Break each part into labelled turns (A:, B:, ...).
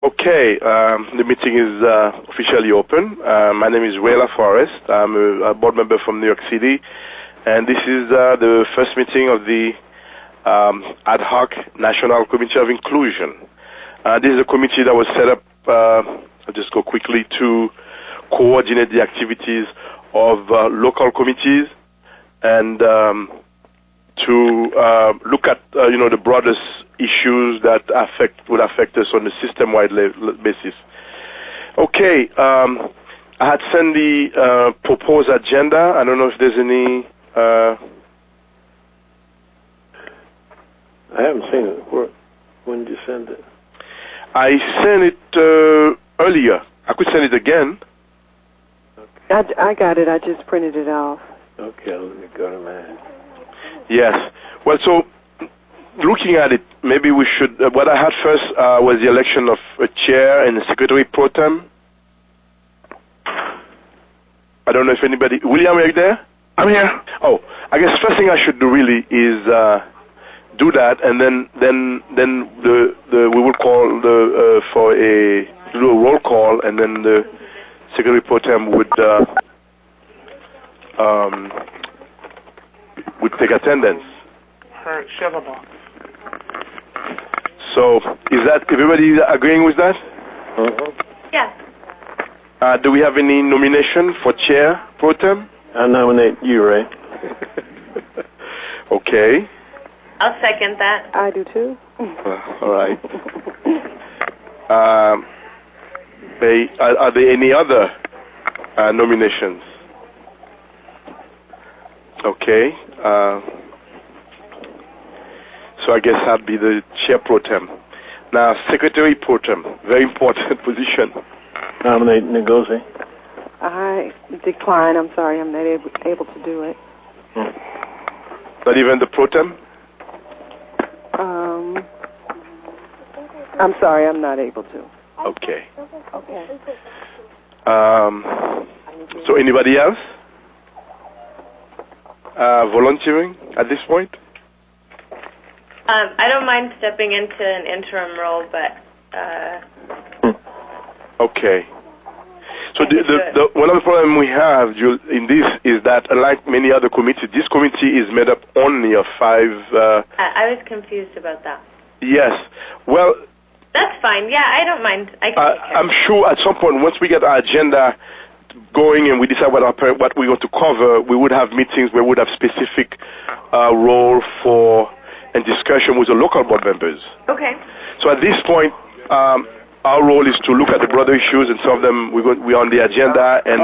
A: Okay, the meeting is officially open. My name is Ray LaForest. I'm a board member from New York City, and this is the first meeting of the Ad Hoc National Committee of Inclusion. This is a committee that was set up, I'll just go quickly, to coordinate the activities of local committees and to look at the broadest issues that would affect us on a system-wide basis. Okay, I had sent the proposed agenda. I don't know if there's any.
B: I haven't seen it. When did you send it?
A: I sent it earlier. I could send it again.
C: Okay. I got it. I just printed it off.
B: Okay, let me go to mine.
A: Yes. Well, so looking at it, maybe we should. What I had first was the election of a chair and a secretary pro tem. I don't know if anybody. William, are you there?
D: I'm here.
A: Oh, I guess first thing I should do really is do that, and then we will call for do a roll call, and then the secretary pro tem would take attendance. So, is that everybody agreeing with that?
E: Yes.
A: Do we have any nomination for chair pro tem?
B: I nominate you, Ray.
A: Okay.
E: I'll second that.
C: I do too.
A: All right. Are there any other nominations? Okay. So I guess I'll be the chair pro tem. Now, secretary pro tem, very important position.
B: Nominate Ngozi.
C: I decline. I'm sorry. I'm not able to do it.
A: Not even the pro tem?
C: I'm sorry. I'm not able to.
A: Okay.
C: Okay.
A: So anybody else volunteering at this point?
E: I don't mind stepping into an interim role, but...
A: Okay. So one of the problems we have in this is that, unlike many other committees, this committee is made up only of 5...
E: I was confused about that.
A: Yes. Well...
E: That's fine. Yeah, I don't mind.
A: I'm sure at some point, once we get our agenda going and we decide what we want to cover, we would have meetings where we would have specific role for and discussion with the local board members.
E: Okay.
A: So at this point, our role is to look at the broader issues, and some of them we're on the agenda, and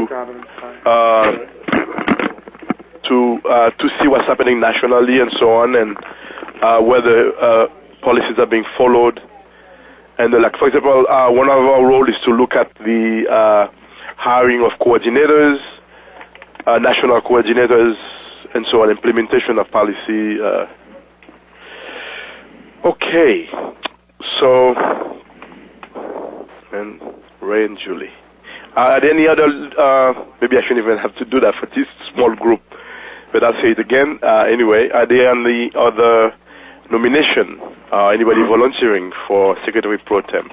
A: to see what's happening nationally and so on, and whether policies are being followed. And like, for example, one of our roles is to look at the hiring of coordinators, national coordinators, and so on, implementation of policy. Okay, so, and Ray and Julie. Are there any other, maybe I shouldn't even have to do that for this small group, but I'll say it again. Anyway, are there any other nomination? Anybody volunteering for Secretary Pro Tem?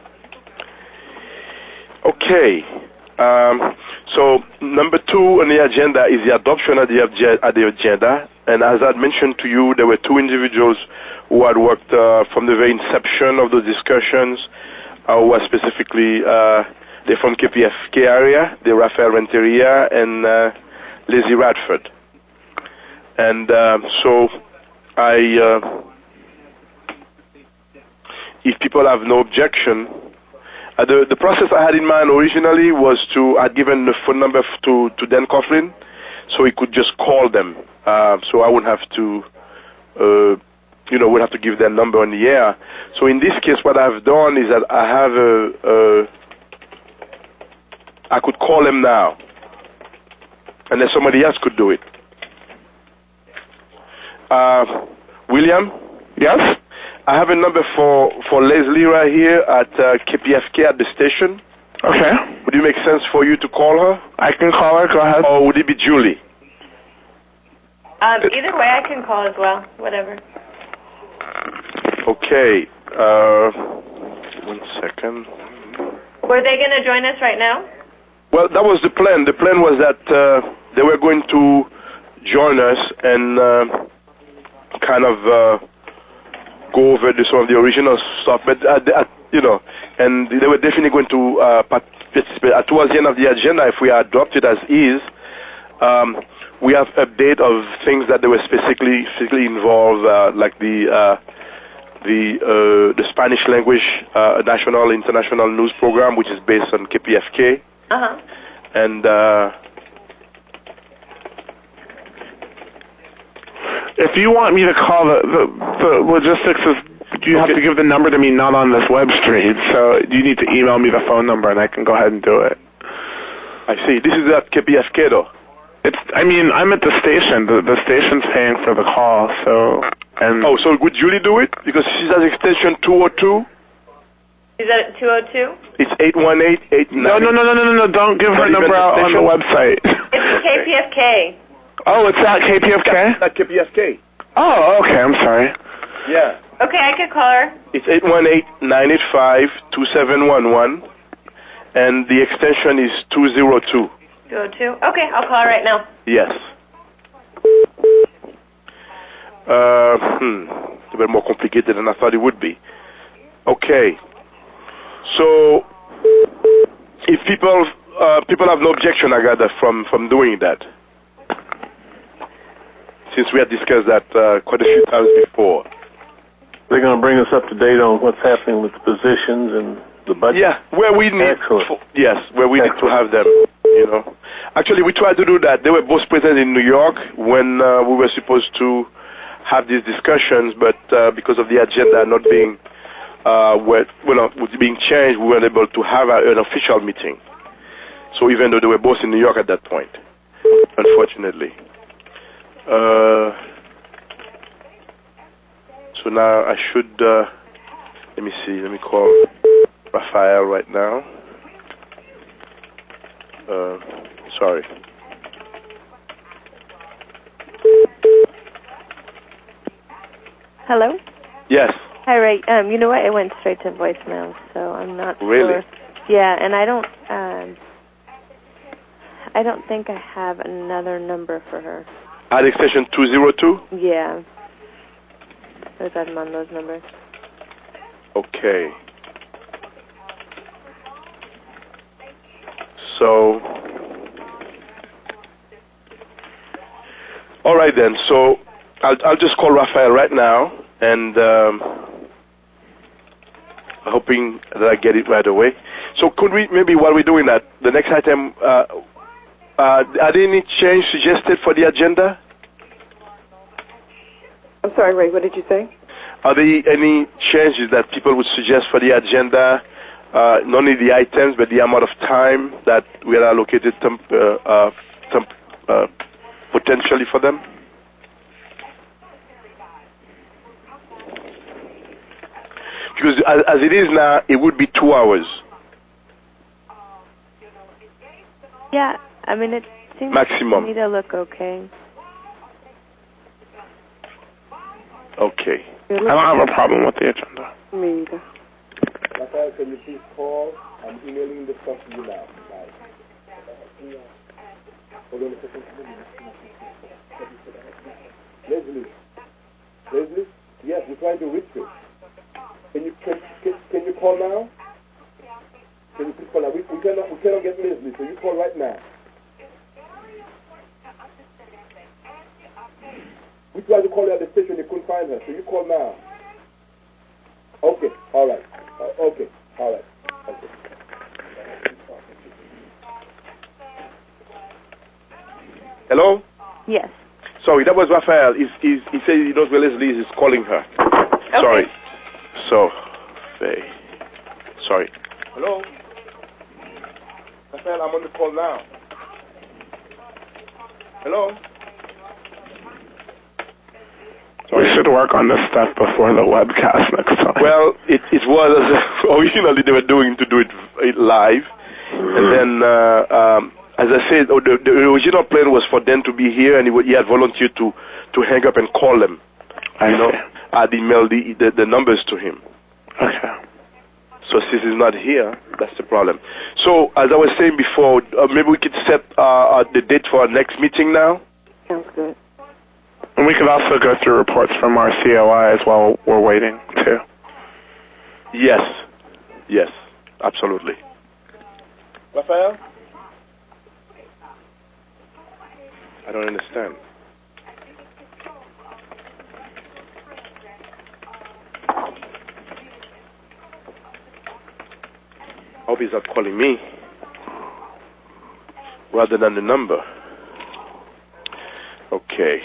A: Okay. So number 2 on the agenda is the adoption of the agenda. And as I mentioned to you, there were 2 individuals who had worked from the very inception of those discussions, who are specifically, they're from KPFK area, they're Rafael Renteria and Lizzie Radford. And so if people have no objection, the process I had in mind originally was I'd given the phone number to Dan Coughlin, so he could just call them. So I wouldn't have to, would have to give their number on the air. So in this case, what I've done is that I have I could call them now, and then somebody else could do it. William?
D: Yes?
A: I have a number for Leslie right here at KPFK at the station.
D: Okay.
A: Would it make sense for you to call her?
D: I can call her. Go ahead.
A: Or would it be Julie?
E: Either way, I can call as well. Whatever.
A: Okay. 1 second.
E: Were they going to join us right now?
A: Well, that was the plan. The plan was that they were going to join us and kind of go over some of the original stuff, but and they were definitely going to participate. Towards the end of the agenda, if we adopt it as is, we have update of things that they were specifically involved, like the Spanish language national international news program, which is based on KPFK.
E: Uh-huh.
A: And
D: if you want me to call the logistics is, you have to give the number to me, not on this web stream. So you need to email me the phone number, and I can go ahead and do it.
A: I see. This is at KPFK, though.
D: I'm at the station. The station's paying for the call, so.
A: So would Julie do it? Because she's at extension 202.
E: Is that at 202?
A: It's 818-89.
D: No. Don't give her number out on the website.
E: It's KPFK.
D: Oh, it's at KPFK?
A: At KPFK.
D: Oh, okay. I'm sorry.
A: Yeah.
E: Okay, I could call her.
A: It's 818-985-2711, and the extension is 202.
E: 202? Okay, I'll call her right now.
A: Yes. It's a bit more complicated than I thought it would be. Okay. So, if people have no objection, I gather, from doing that, since we had discussed that quite a few times before.
B: They're going to bring us up to date on what's happening with the positions and the budget.
A: Yeah, where we need. Where we need to have them. Actually, we tried to do that. They were both present in New York when we were supposed to have these discussions, but because of the agenda not being being changed, we weren't able to have an official meeting. So even though they were both in New York at that point, unfortunately. So now I should, let me see, let me call Raphael right now. Sorry.
C: Hello?
A: Yes.
C: Hi, Ray. You know what? It went straight to voicemail, so I'm not
A: Really?
C: sure. Yeah, and I don't think I have another number for her.
A: At extension 202?
C: Yeah. There's Armando's number.
A: Okay. So, all right then. So, I'll just call Raphael right now, and hoping that I get it right away. So, could we maybe, while we're doing that, the next item, are there any change suggested for the agenda?
C: I'm sorry, Ray. What did you say?
A: Are there any changes that people would suggest for the agenda? Not only the items, but the amount of time that we are allocated potentially for them? Because as it is now, it would be 2 hours.
C: Yeah, I mean, it seems
A: maximum.
C: to me to look okay.
A: Okay.
D: I don't have a problem with the agenda.
C: Me either.
F: Raphael, can you please call? I'm emailing the stuff to you now. Hold on a second. Leslie? Yes, we're trying to reach you. Can you call now? Can you please call now? We cannot get Leslie, so you call right now. We tried to call her at the station, you couldn't find her, so you call now. Okay, all right. Okay, all right. Okay.
A: Hello?
C: Yes.
A: Sorry, that was Raphael. He said he knows where Leslie is calling her.
E: Okay.
A: Sorry. So, sorry. Hello? Raphael, I'm on the call now. Hello?
D: We should work on this stuff before the webcast next time.
A: Well, it was originally they were doing to do it live, and then as I said, the original plan was for them to be here, and he had volunteered to hang up and call them. I'd emailed the numbers to him.
D: Okay.
A: So since he's not here, that's the problem. So as I was saying before, maybe we could set the date for our next meeting now.
C: Sounds good.
D: And we could also go through reports from our COI as well. We're waiting, too.
A: Yes. Yes, absolutely.
F: Raphael?
A: I don't understand. I hope he's not calling me rather than the number. Okay.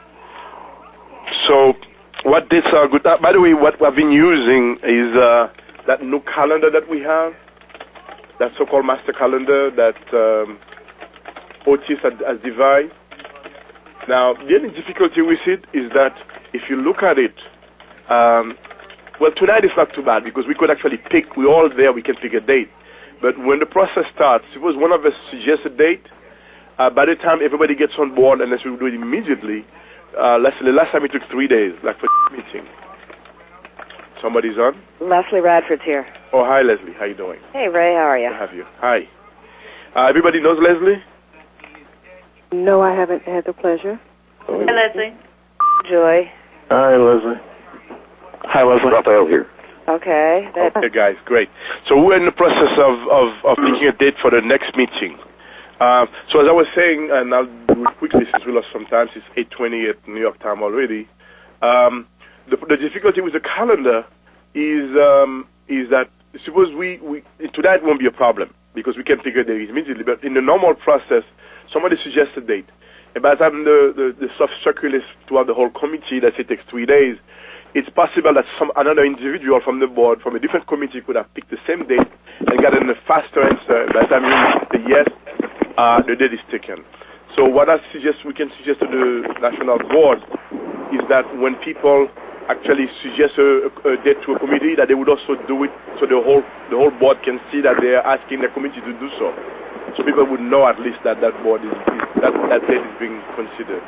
A: So, what dates are good? By the way, what I've been using is that new calendar that we have, that so-called master calendar that Otis has devised. Now, the only difficulty with it is that if you look at it, well, tonight is not too bad because we could actually pick, we're all there, we can pick a date. But when the process starts, suppose one of us suggests a date, by the time everybody gets on board, unless we do it immediately, the last time it took 3 days, like for meeting. Somebody's on?
G: Leslie Radford's here.
A: Oh, hi, Leslie. How you doing?
G: Hey, Ray. How are you?
A: Good to have you. Hi. Everybody knows Leslie?
C: No, I haven't had the pleasure.
E: Hi, Leslie.
G: Joy.
B: Hi, Leslie.
D: Hi, Leslie.
H: Raphael here.
G: Okay.
A: Okay, guys, great. So we're in the process of picking a date for the next meeting. So as I was saying, and I'll do it quickly since we lost some time, it's 8:20 at New York time already. The difficulty with the calendar is that suppose we tonight won't be a problem because we can figure a date immediately. But in the normal process, somebody suggests a date, and by the time the stuff circulates throughout the whole committee, let's say it takes 3 days, it's possible that another individual from the board, from a different committee, could have picked the same date and gotten a faster answer. By the time you say yes, the date is taken. So what we can suggest to the national board is that when people actually suggest a date to a committee, that they would also do it so the whole board can see that they are asking the committee to do so. So people would know at least that that date is being considered.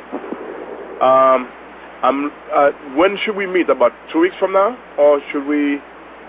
A: When should we meet? About 2 weeks from now, or should we?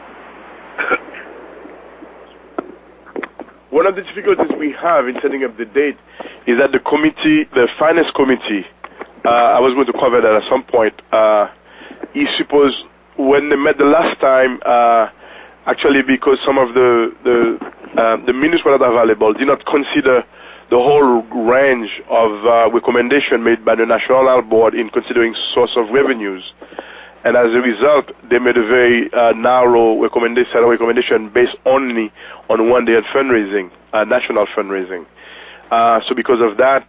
A: One of the difficulties we have in setting up the date is that the committee, the finance committee, I was going to cover that at some point. Is supposed when they met the last time, actually because some of the minutes were not available, did not consider the whole range of recommendation made by the National Board in considering source of revenues. And as a result, they made a very narrow recommendation based only on one-day fundraising, national fundraising. So because of that,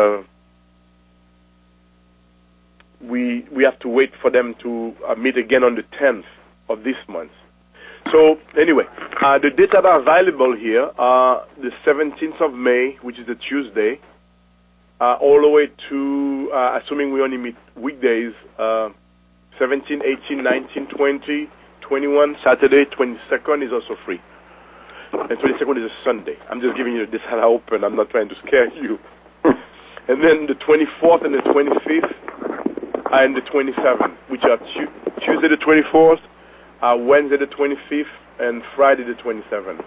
A: we have to wait for them to meet again on the 10th of this month. So anyway, the dates that are available here are the 17th of May, which is a Tuesday, all the way to, assuming we only meet weekdays, 17, 18, 19, 20, 21, Saturday, 22nd is also free. And 22nd is a Sunday. I'm just giving you this how open. I'm not trying to scare you. And then the 24th and the 25th and the 27th, which are Tuesday the 24th, Wednesday the 25th, and Friday the 27th.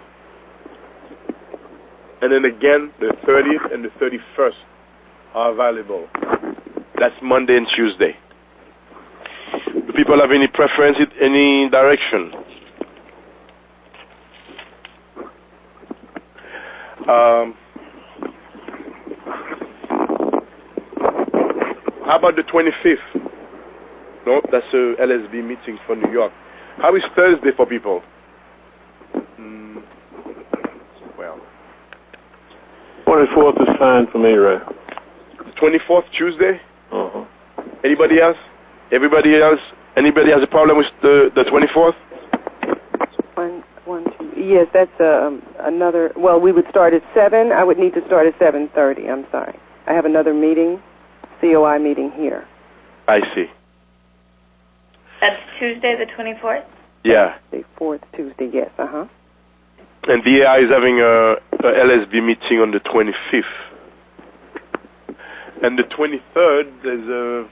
A: And then again, the 30th and the 31st are available. That's Monday and Tuesday. Do people have any preference in any direction? How about the 25th? No, that's a LSB meeting for New York. How is Thursday for people? Well,
B: 24th is fine for me, Ray.
A: 24th, Tuesday?
B: Uh-huh.
A: Anybody else? Everybody else? Anybody has a problem with the 24th?
C: One, two. Yes, that's another. Well, we would start at 7. I would need to start at 7:30. I'm sorry. I have another meeting, COI meeting here.
A: I see.
E: That's Tuesday the 24th?
A: Yeah.
C: The 4th Tuesday, yes, uh-huh.
A: And DAI is having a LSB meeting on the 25th. And the 23rd, there's a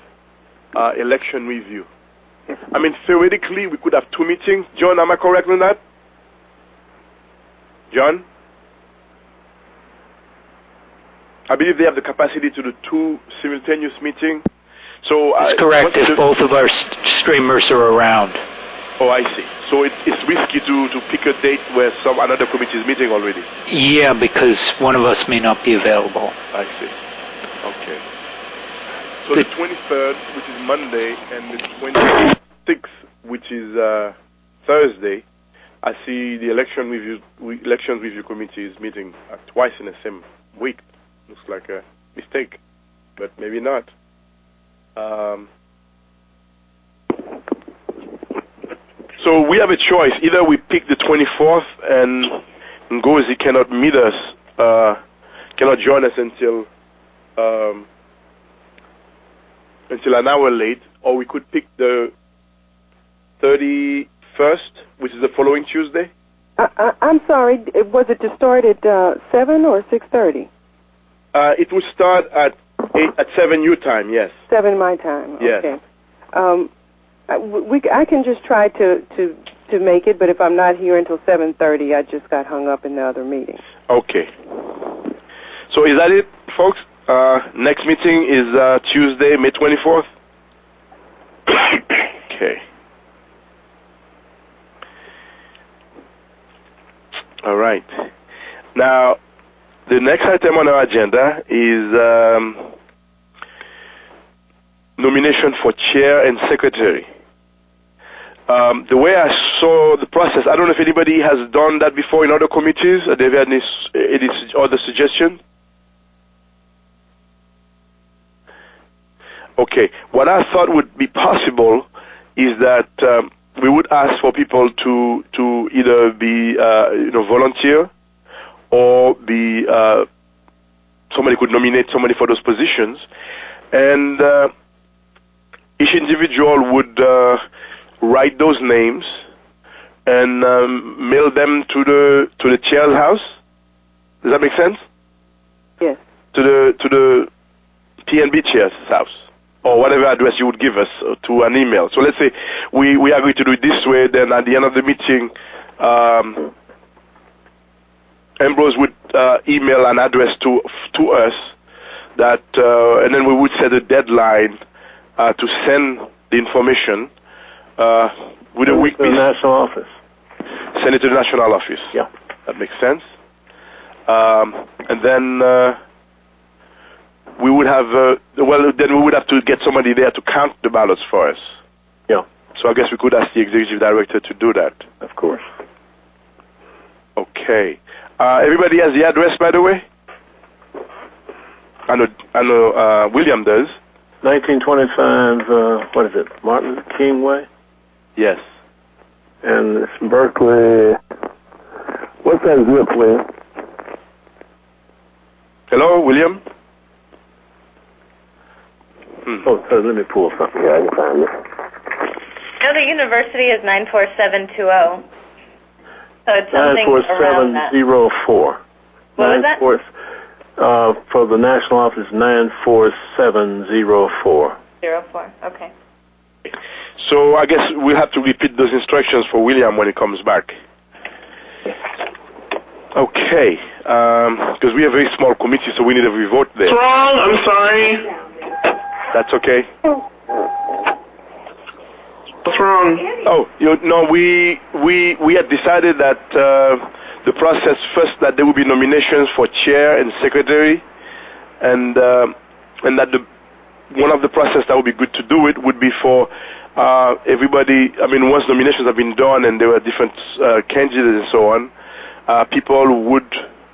A: election review. I mean, theoretically, we could have 2 meetings. John, am I correct on that? John? I believe they have the capacity to do 2 simultaneous meetings. So
H: It's correct if both of our streamers are around.
A: Oh, I see. So it's risky to pick a date where another committee is meeting already.
H: Yeah, because one of us may not be available.
A: I see. Okay. So the 23rd, which is Monday, and the 26th, which is Thursday, I see the elections review committee is meeting twice in the same week. Looks like a mistake, but maybe not. So we have a choice. Either we pick the 24th and Ngozi cannot meet us, cannot join us until an hour late, or we could pick the 31st, which is the following Tuesday.
C: I'm sorry, was it to start at 7 or 6:30?
A: It would start at 7 your time, yes.
C: 7 my time,
A: yes.
C: Okay. I can just try to make it, but if I'm not here until 7:30, I just got hung up in the other meeting.
A: Okay. So is that it, folks? Next meeting is Tuesday, May 24th? Okay. All right. Now, the next item on our agenda is nomination for chair and secretary. The way I saw the process, I don't know if anybody has done that before in other committees. Or they've had any other suggestion? Okay. What I thought would be possible is that we would ask for people to either be volunteer, or be somebody could nominate somebody for those positions, and each individual would write those names and mail them to the chair's house. Does that make sense?
C: Yes.
A: To the PNB chair's house, or whatever address you would give us to an email. So let's say we agree to do it this way. Then at the end of the meeting, Ambrose would email an address to us that, and then we would set a deadline to send the information with a week.
B: To the national office.
A: Send it to the national office.
B: Yeah,
A: that makes sense. And then we would have then we would have to get somebody there to count the ballots for us.
B: Yeah.
A: So I guess we could ask the executive director to do that.
B: Of course.
A: Okay. Everybody has the address, by the way? I know William does.
B: 1925, what is it, Martin Luther King Way?
A: Yes.
B: And it's Berkeley. What's that zip, William?
A: Hello, William?
B: Oh, let me pull something. Yeah, I can find it.
E: No, the university is 94720. So it's something around that.
B: 94704.
E: What was that?
B: For the national office, 94704.
E: 04, okay.
A: So I guess we'll have to repeat those instructions for William when he comes back. Okay, because we have a very small committee, so we need a vote there.
D: It's wrong, I'm sorry.
A: That's okay.
D: What's wrong?
A: Oh, we had decided that the process first, that there would be nominations for chair and secretary, and that one of the process that would be good to do it would be for everybody. I mean, once nominations have been done and there were different candidates and so on, people would.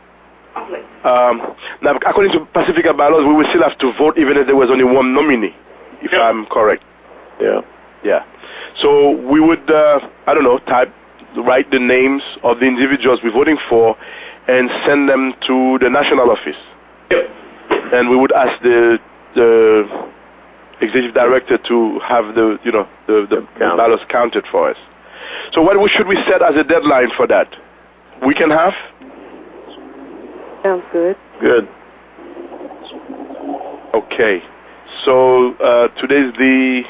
A: Now, according to Pacifica bylaws, we will still have to vote even if there was only one nominee, if I'm correct.
B: Yeah.
A: Yeah. So we would, write the names of the individuals we're voting for and send them to the national office.
D: Yep.
A: And we would ask the executive director to have the ballots counted for us. So what should we set as a deadline for that? Week and a half?
C: Sounds good.
B: Good.
A: Okay. So today's the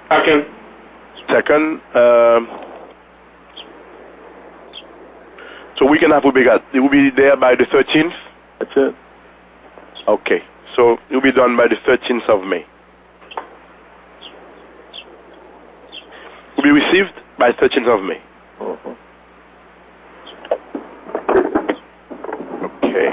A: second. So week and a half will be it will be there by the 13th?
B: That's it.
A: Okay. So it will be done by the 13th of May. Will be received by 13th of May.
B: Mm-hmm.
A: Okay.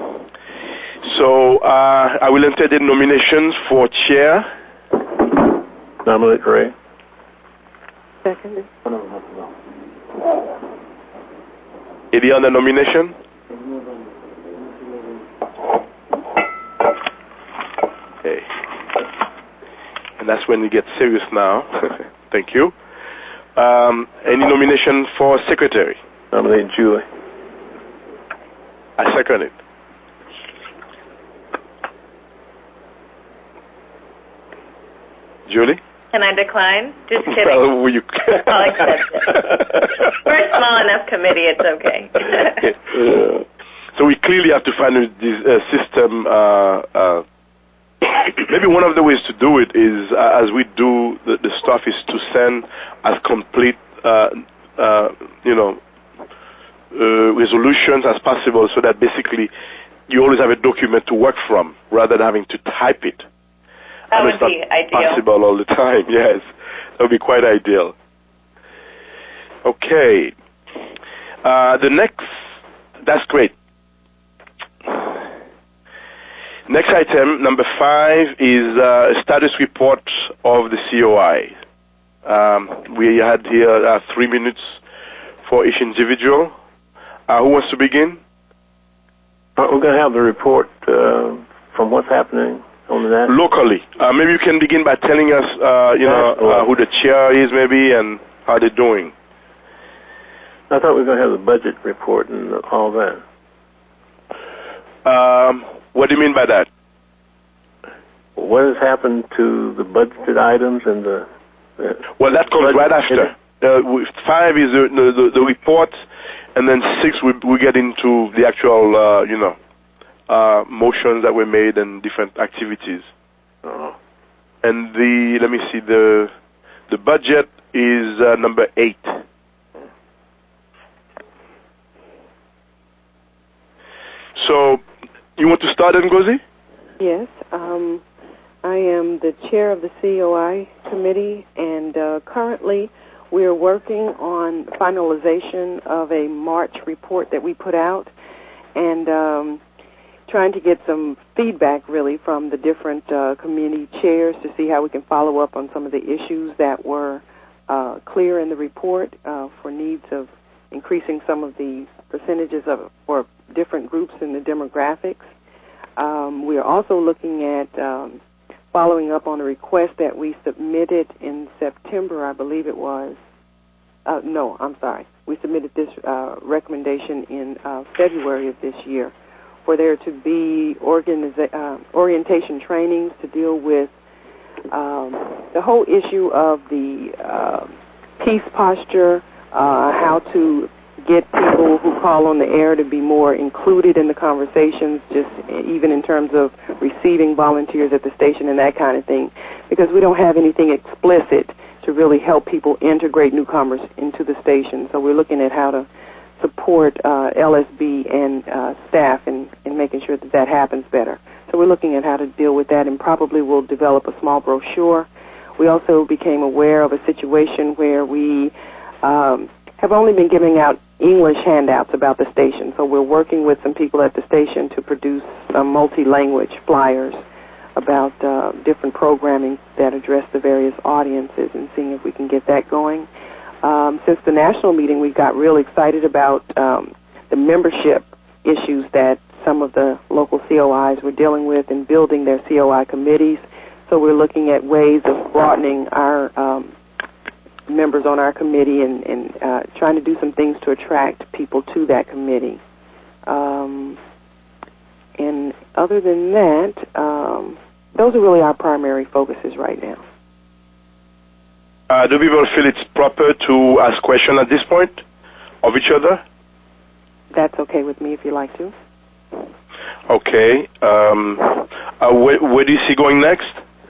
A: So I will entertain nominations for chair.
B: Nominate Ray.
C: Second.
A: Any other nomination? Okay. And that's when we get serious now. Thank you. Any nomination for secretary?
B: Nominate Julie.
A: I second it. Julie?
E: Can I decline? Just kidding.
A: Well, will you...
E: I'll accept it. We're a small enough committee, it's okay.
A: So we clearly have to find this system. Maybe one of the ways to do it is, as we do the stuff, is to send as complete, resolutions as possible, so that basically you always have a document to work from, rather than having to type it.
E: That would be ideal.
A: Possible all the time, yes. That would be quite ideal. Okay. That's great. Next item, number 5, is a status report of the COI. We had here 3 minutes for each individual. Who wants to begin?
B: We're going to have the report from what's happening on the national.
A: Locally. Maybe you can begin by telling us, who the chair is, maybe, and how they're doing.
B: I thought we were going to have the budget report and all that.
A: What do you mean by that?
B: What has happened to the budgeted items and the...
A: Well, that comes right after. 5 is the report, and then 6 we get into the actual, motions that were made and different activities. And let me see, the budget is number 8. So, you want to start, Ngozi?
C: Yes. I am the chair of the COI committee, and currently we are working on finalization of a March report that we put out, and trying to get some feedback, really, from the different committee chairs to see how we can follow up on some of the issues that were clear in the report for needs of increasing some of the percentages for different groups in the demographics. We are also looking at following up on a request that we submitted in September, I believe it was. No, I'm sorry. We submitted this recommendation in February of this year for there to be orientation trainings to deal with the whole issue of the peace posture, how to get people who call on the air to be more included in the conversations, just even in terms of receiving volunteers at the station and that kind of thing, because we don't have anything explicit to really help people integrate newcomers into the station. So we're looking at how to support LSB and staff in making sure that that happens better. So we're looking at how to deal with that, and probably we'll develop a small brochure. We also became aware of a situation where we have only been giving out English handouts about the station. So we're working with some people at the station to produce some multi-language flyers about different programming that address the various audiences, and seeing if we can get that going. Since the national meeting, we got real excited about the membership issues that some of the local COIs were dealing with and building their COI committees. So we're looking at ways of broadening our members on our committee and trying to do some things to attract people to that committee. And other than that, those are really our primary focuses right now.
A: Do people feel it's proper to ask questions at this point of each other?
C: That's okay with me if you like to.
A: Okay. Where do you see going next?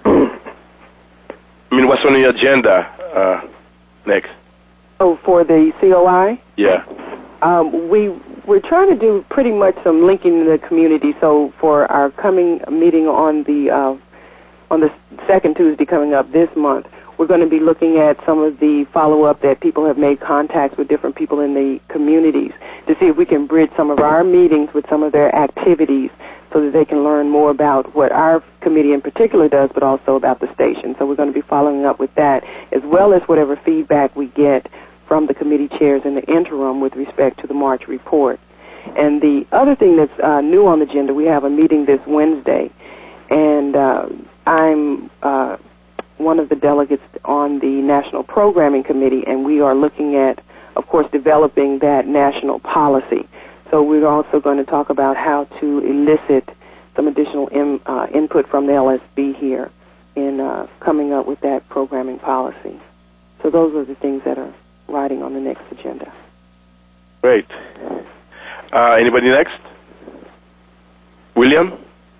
A: I mean, what's on the agenda next?
C: Oh, for the COI?
A: Yeah.
C: We're trying to do pretty much some linking in the community. So for our coming meeting on the second Tuesday coming up this month, we're going to be looking at some of the follow-up that people have made contacts with different people in the communities to see if we can bridge some of our meetings with some of their activities so that they can learn more about what our committee in particular does, but also about the station. So we're going to be following up with that, as well as whatever feedback we get from the committee chairs in the interim with respect to the March report. And the other thing that's new on the agenda, we have a meeting this Wednesday, and I'm one of the delegates on the National Programming Committee, and we are looking at, of course, developing that national policy. So we're also going to talk about how to elicit some additional input from the LSB here in coming up with that programming policy. So those are the things that are riding on the next agenda.
A: Great. Anybody next? William?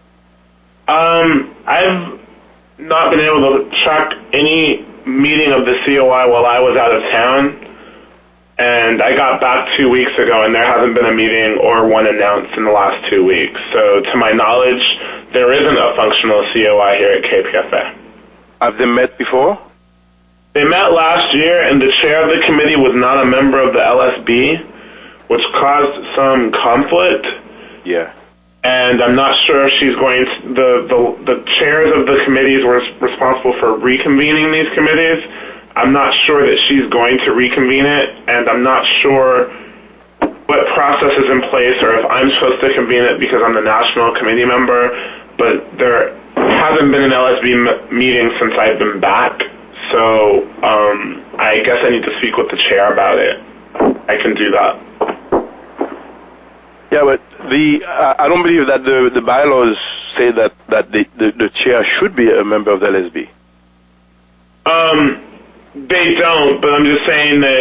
D: I've not been able to track any meeting of the COI while I was out of town, and I got back 2 weeks ago, and there hasn't been a meeting or one announced in the last 2 weeks. So to my knowledge, there isn't a functional COI here at KPFA.
A: Have they met before?
D: They met last year, and the chair of the committee was not a member of the LSB, which caused some conflict.
A: Yeah.
D: And I'm not sure if she's going to, the chairs of the committees were responsible for reconvening these committees. I'm not sure that she's going to reconvene it, and I'm not sure what process is in place or if I'm supposed to convene it because I'm the national committee member, but there hasn't been an LSB meeting since I've been back, so I guess I need to speak with the chair about it. I can do that.
A: Yeah, but I don't believe that the bylaws say that the chair should be a member of the LSB.
D: They don't, but I'm just saying that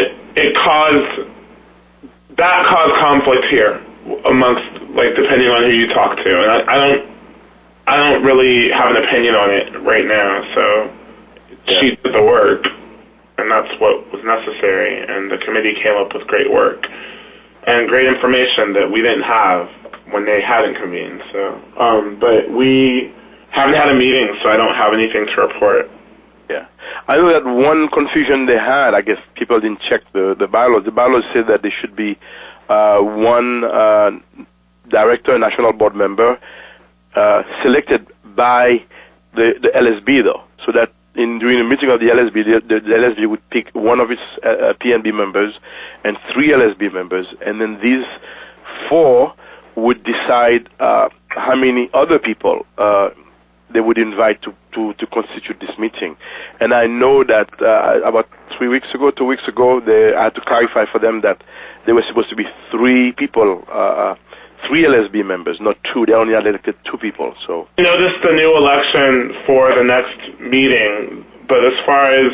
D: that caused conflict here amongst, like, depending on who you talk to, and I don't really have an opinion on it right now. So she did the work, and that's what was necessary, and the committee came up with great work and great information that we didn't have when they hadn't convened. So, but we haven't had a meeting, so I don't have anything to report.
A: Yeah. I know that one confusion they had, I guess people didn't check the bylaws. The bylaws said that there should be one director, national board member, selected by the LSB, though, so that during the meeting of the LSB, the LSB would pick one of its PNB members and 3 LSB members, and then these 4 would decide how many other people they would invite to constitute this meeting. And I know that about 2 weeks ago, I had to clarify for them that there were supposed to be 3 people, 3 LSB members, not 2. They only had elected 2 people. So
D: I noticed the new election for the next meeting, but as far as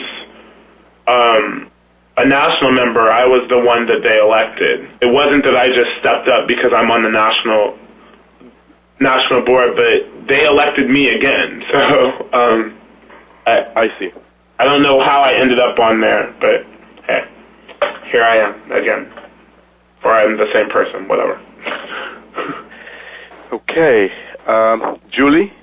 D: a national member, I was the one that they elected. It wasn't that I just stepped up because I'm on the national board, but they elected me again. So
A: I see.
D: I don't know how I ended up on there, but hey, here I am again. Or I'm the same person, whatever.
A: Okay. Julie?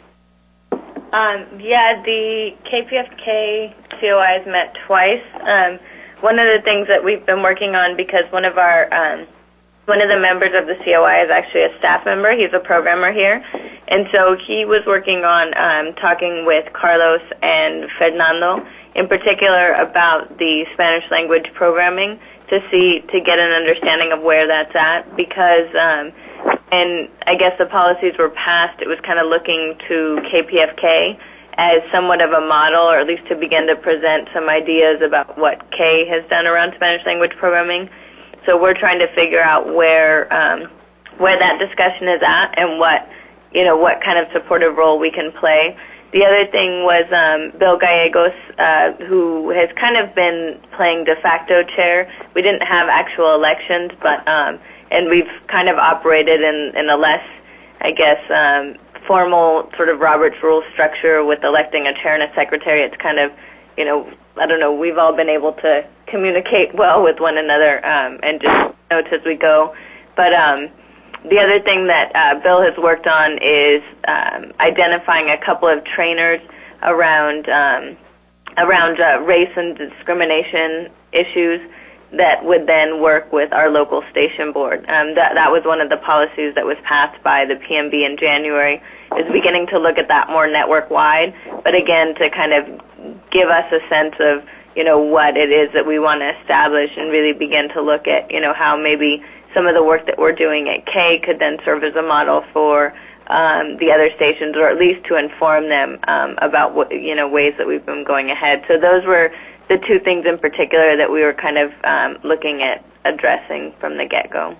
E: Yeah, the KPFK COIs met twice. One of the things that we've been working on, because one of the members of the COI is actually a staff member. He's a programmer here. And so he was working on talking with Carlos and Fernando, in particular about the Spanish language programming to get an understanding of where that's at, because and I guess the policies were passed, it was kind of looking to KPFK as somewhat of a model, or at least to begin to present some ideas about what K has done around Spanish language programming. So we're trying to figure out where that discussion is at and what kind of supportive role we can play. The other thing was Bill Gallegos, who has kind of been playing de facto chair. We didn't have actual elections, but and we've kind of operated in a less, I guess, formal sort of Robert's Rules structure with electing a chair and a secretary. It's kind of, I don't know, we've all been able to communicate well with one another and just notes as we go. But the other thing that Bill has worked on is identifying a couple of trainers around race and discrimination issues that would then work with our local station board. That was one of the policies that was passed by the PMB in January, is beginning to look at that more network-wide, but again, to kind of give us a sense of, what it is that we want to establish and really begin to look at, how maybe some of the work that we're doing at K could then serve as a model for the other stations, or at least to inform them about what, ways that we've been going ahead. So those were the two things in particular that we were kind of looking at addressing from the get-go.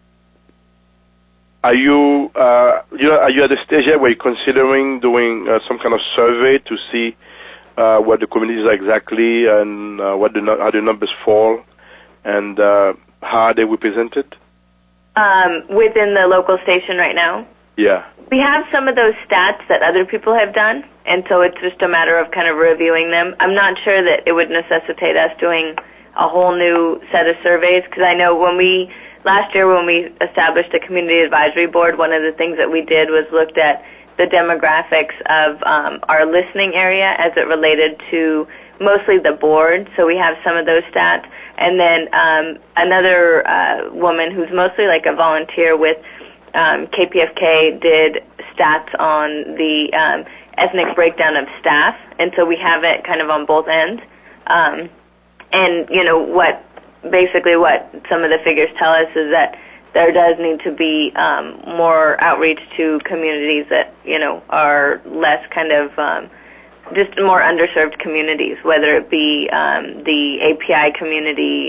A: Are you at the stage yet where you're considering doing some kind of survey to see what the communities are exactly and how the numbers fall and how they represented?
E: Within the local station right now?
A: Yeah.
E: We have some of those stats that other people have done, and so it's just a matter of kind of reviewing them. I'm not sure that it would necessitate us doing a whole new set of surveys, because I know last year when we established a community advisory board, one of the things that we did was looked at the demographics of our listening area as it related to mostly the board, so we have some of those stats. And then another woman who's mostly like a volunteer with KPFK did stats on the ethnic breakdown of staff, and so we have it kind of on both ends. And what some of the figures tell us is that there does need to be more outreach to communities that are less kind of just more underserved communities, whether it be the API community,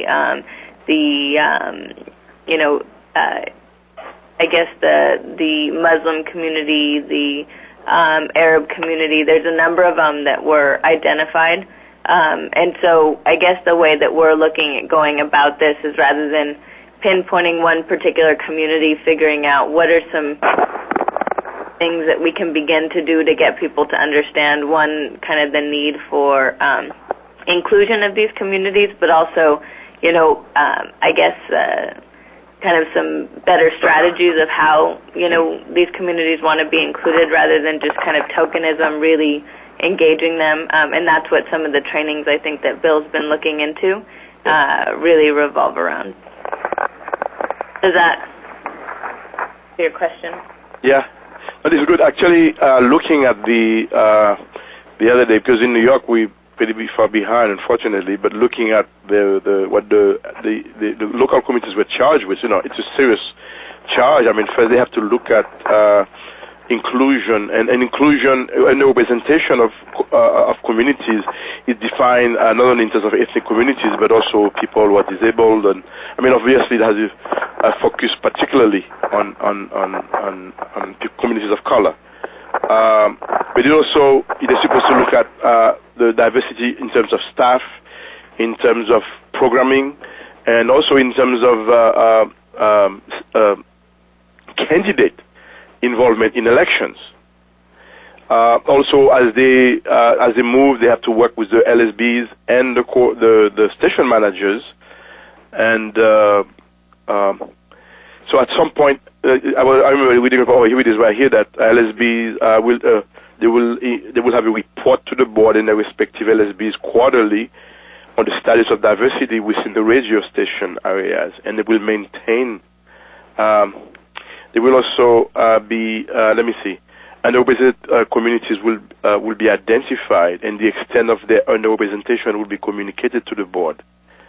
E: I guess the Muslim community, the Arab community. There's a number of them that were identified. And so I guess the way that we're looking at going about this is, rather than pinpointing one particular community, figuring out what are some things that we can begin to do to get people to understand, one, kind of the need for inclusion of these communities, but also, I guess, kind of some better strategies of how, these communities want to be included, rather than just kind of tokenism, really engaging them. And that's what some of the trainings I think that Bill's been looking into really revolve around. Does that answer your question? Yeah.
A: But it's good. Actually, looking at the other day, because in New York we're pretty far behind, unfortunately, but looking at what the local communities were charged with, it's a serious charge. I mean, first they have to look at inclusion, and inclusion and the representation of communities is defined not only in terms of ethnic communities, but also people who are disabled, and I mean, obviously it has a focus particularly on communities of color. But it also, it is supposed to look at the diversity in terms of staff, in terms of programming, and also in terms of candidate involvement in elections. Also, as they move, they have to work with the LSBs and the station managers, and so at some point, I remember reading about here it is right here that LSBs will have a report to the board in their respective LSBs quarterly on the status of diversity within the radio station areas, and they will maintain. They will also be, underrepresented communities will be identified, and the extent of their underrepresentation will be communicated to the board.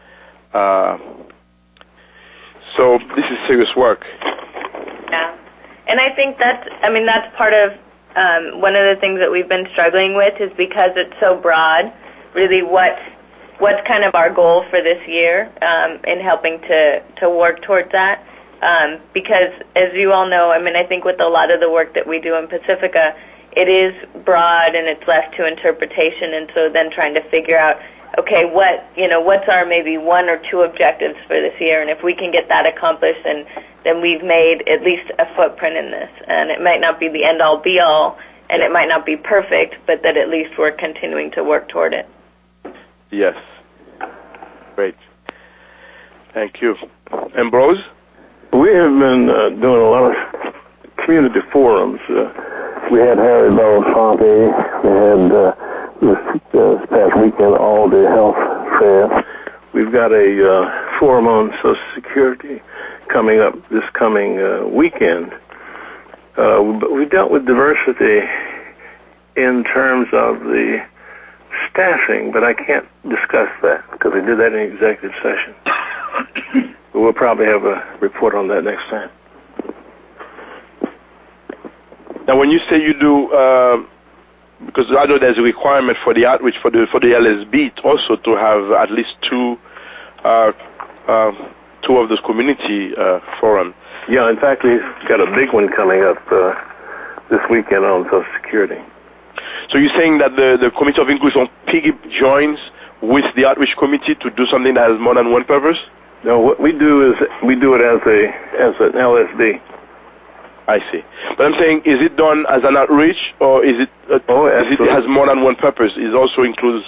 A: So this is serious work.
E: Yeah, and I think that's part of one of the things that we've been struggling with, is because it's so broad. Really, what's kind of our goal for this year in helping to work towards that? Because, as you all know, I think with a lot of the work that we do in Pacifica, it is broad and it's left to interpretation, and so then trying to figure out, okay, what's our maybe one or two objectives for this year, and if we can get that accomplished, then we've made at least a footprint in this. And it might not be the end-all, be-all, and it might not be perfect, but that at least we're continuing to work toward it.
A: Yes. Great. Thank you. Ambrose?
B: We have been doing a lot of community forums. We had Harry Belafonte. We had this past weekend all the health fair. We've got a forum on Social Security coming up this coming weekend. We dealt with diversity in terms of the staffing, but I can't discuss that because we did that in executive session. But we'll probably have a report on that next time.
A: Now, when you say you do, because I know there's a requirement for the outreach for the LSB also to have at least two of those community forums.
B: Yeah, in fact, we've got a big one coming up this weekend on Social Security.
A: So you're saying that the Committee of Inclusion PIGIP joins with the outreach committee to do something that has more than one purpose?
B: No, what we do is we do it as an LSD.
A: I see. But I'm saying, is it done as an outreach, or is it? It has more than one purpose? It also includes,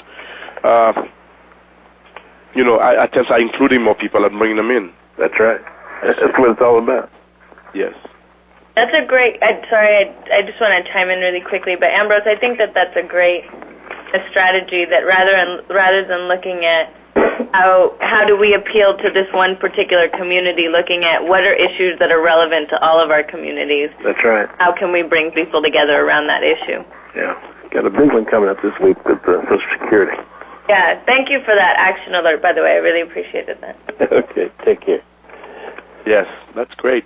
A: attempts at including more people and bringing them in.
B: That's right. That's what it's all about.
A: Yes.
E: That's a great. I just want to chime in really quickly, but Ambrose, I think that's a great strategy. That rather than looking at how do we appeal to this one particular community, looking at what are issues that are relevant to all of our communities.
B: That's right.
E: How can we bring people together around that issue?
B: Yeah. Got a big one coming up this week with Social Security.
E: Yeah. Thank you for that action alert, by the way. I really appreciated that.
B: Okay. Take care.
A: Yes, that's great.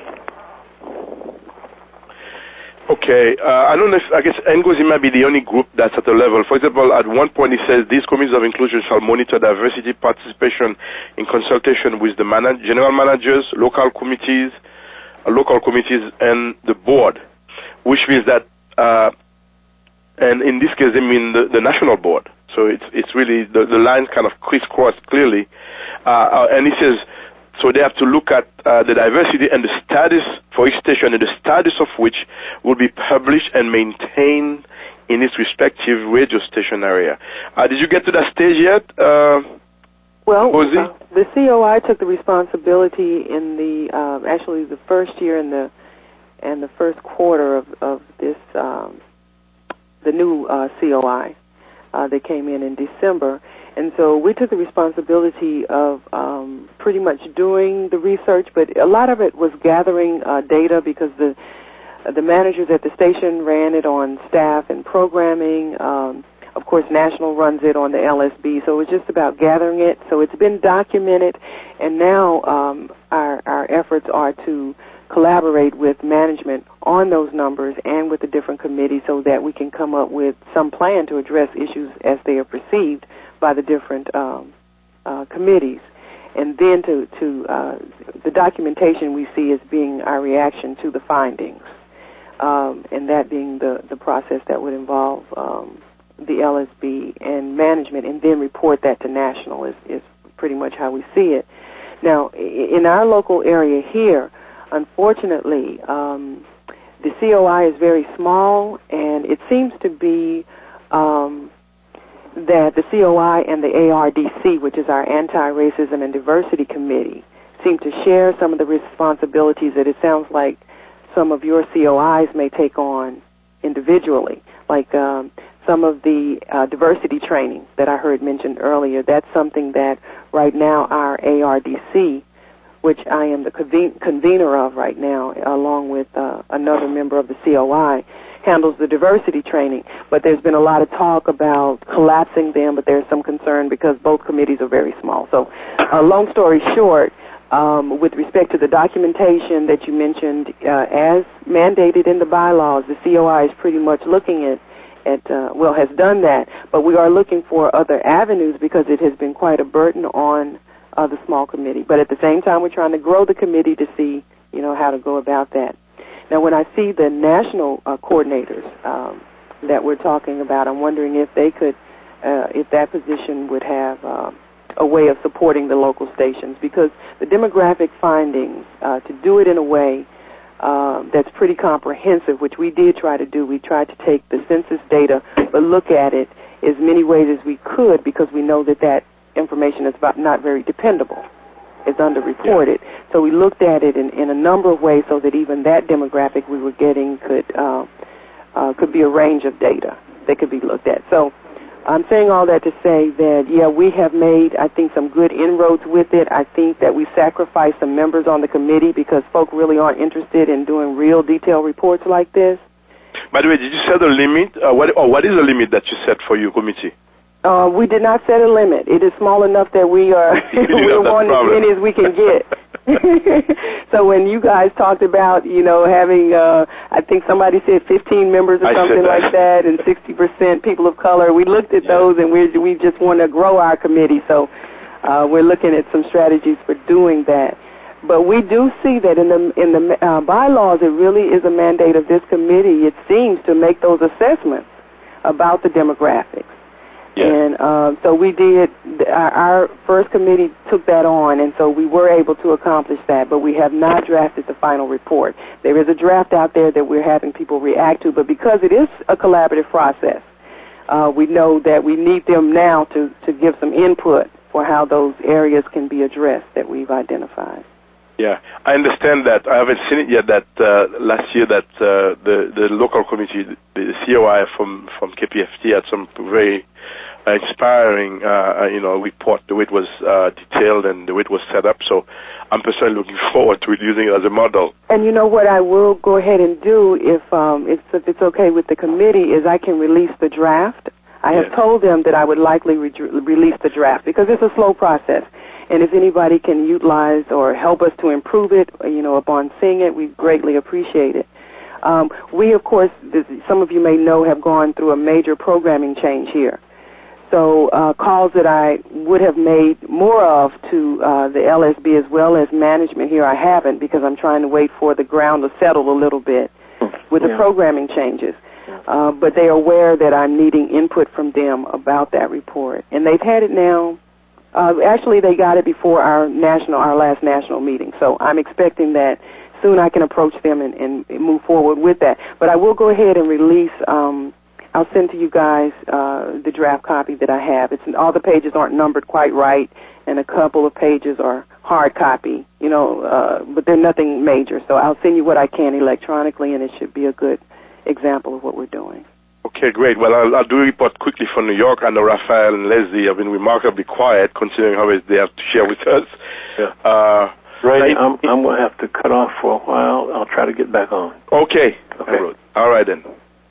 A: Okay, I don't know if, I guess NGOZI might be the only group that's at the level. For example, at one point it says these committees of inclusion shall monitor diversity participation in consultation with the general managers, local committees, and the board, which means that, and in this case they mean the national board. So it's really, the lines kind of crisscross clearly. And it says, so they have to look at the diversity and the status for each station, and the status of which will be published and maintained in its respective radio station area. Did you get to that stage yet?
C: Well, the COI took the responsibility in the actually the first year and the first quarter of this the new COI that came in December. And so we took the responsibility of pretty much doing the research, but a lot of it was gathering data because the managers at the station ran it on staff and programming. Of course, National runs it on the LSB, so it was just about gathering it. So it's been documented, and now our efforts are to collaborate with management on those numbers and with the different committees so that we can come up with some plan to address issues as they are perceived by the different committees. And then to the documentation we see as being our reaction to the findings, and that being the process that would involve the LSB and management, and then report that to National is pretty much how we see it. Now, in our local area here, unfortunately, the COI is very small, and it seems to be that the COI and the ARDC, which is our Anti-Racism and Diversity Committee, seem to share some of the responsibilities that it sounds like some of your COIs may take on individually, like some of the diversity training that I heard mentioned earlier. That's something that right now our ARDC, which I am the convener of right now, along with another member of the COI, handles the diversity training. But there's been a lot of talk about collapsing them, but there's some concern because both committees are very small. So long story short, with respect to the documentation that you mentioned, as mandated in the bylaws, the COI is pretty much looking at has done that, but we are looking for other avenues because it has been quite a burden on the small committee. But at the same time, we're trying to grow the committee to see, how to go about that. Now, when I see the national coordinators that we're talking about, I'm wondering if they could, if that position would have a way of supporting the local stations, because the demographic findings, to do it in a way that's pretty comprehensive, which we did try to do. We tried to take the census data, but look at it as many ways as we could, because we know that information is not very dependable. is underreported. Yeah. So we looked at it in a number of ways so that even that demographic we were getting could be a range of data that could be looked at. So I'm saying all that to say that, yeah, we have made, I think, some good inroads with it. I think that we sacrificed some members on the committee because folk really aren't interested in doing real detailed reports like this.
A: By the way, did you set a limit? What is the limit that you set for your committee?
C: We did not set a limit. It is small enough that we are we're wanting as many as we can get. So when you guys talked about, having, I think somebody said 15 members or something like that, and 60% people of color, we looked at those, and we just want to grow our committee. So we're looking at some strategies for doing that. But we do see that in the bylaws, it really is a mandate of this committee, it seems, to make those assessments about the demographics. Yeah. And so we did, our first committee took that on, and so we were able to accomplish that, but we have not drafted the final report. There is a draft out there that we're having people react to, but because it is a collaborative process, we know that we need them now to give some input for how those areas can be addressed that we've identified.
A: Yeah, I understand that. I haven't seen it yet. That last year, that the local committee, the COI from KPFT, had some very inspiring, report. The way it was detailed and the way it was set up. So I'm personally looking forward to using it as a model. And
C: you know what I will go ahead and do, if it's okay with the committee, is I can release the draft. I have told them that I would likely release the draft because it's a slow process. And if anybody can utilize or help us to improve it, upon seeing it, we greatly appreciate it. We, of course, some of you may know, have gone through a major programming change here. So calls that I would have made more of to the LSB as well as management here, I haven't because I'm trying to wait for the ground to settle a little bit with the programming changes. But they are aware that I'm needing input from them about that report. And they've had it now. Actually, they got it before our last national meeting. So I'm expecting that soon I can approach them and move forward with that. But I will go ahead and release, I'll send to you guys the draft copy that I have. All the pages aren't numbered quite right, and a couple of pages are hard copy, but they're nothing major. So I'll send you what I can electronically, and it should be a good example of what we're doing.
A: Okay, great. Well, I'll do a report quickly from New York. I know Raphael and Leslie have been remarkably quiet, considering how much they have to share with us.
B: Yeah. Right. I'm going to have to cut off for a while. I'll try to get back on.
A: Okay. All right, then.